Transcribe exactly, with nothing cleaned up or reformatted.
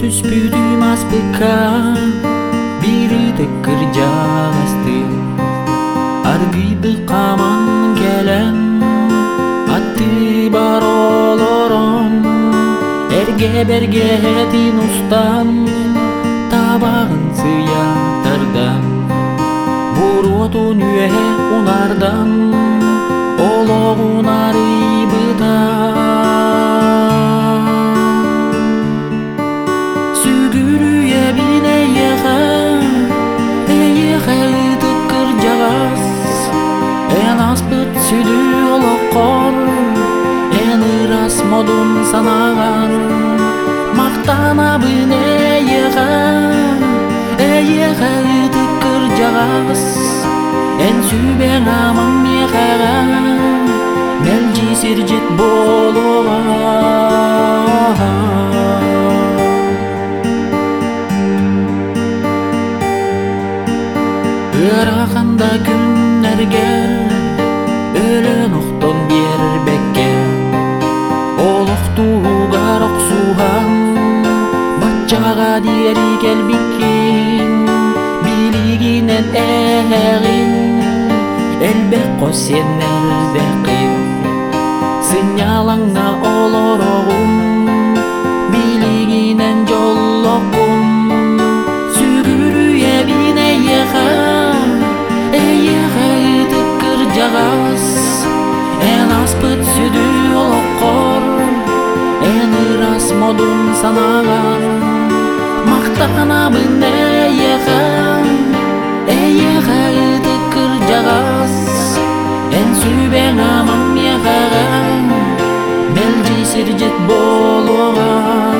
Түспүдүм аспыкка бири кыржасты аргыйды каман келен атты бар олорон эрге берге тин устан табагын сыятырдан буротун үе унардан ологун арыйбыдан сүгүрүе бине еха эйеха тыкыр жагас эн аспыт сүдү олоккор эн ырас модун санаган мактанабын эйеха эйеха тыкыр жагас эн сүйбең амам мехага мелжи сиржит болуга ыраканда күннерге өлөн октон бербекке олоктуугар оксуган баччага диери келбиккин билигинен эгин элбекко сен элбекин сыйнялаңа олорогум билигинен жоллокун сүгүрүе бине еха эйеха тыкыр жагас эн аспыт сүдү олоккор эн ырас модун санаган мактанабын эйеха эйеха тыкыр жагас эн сүйбең амам мехага мелжи сиржит болуга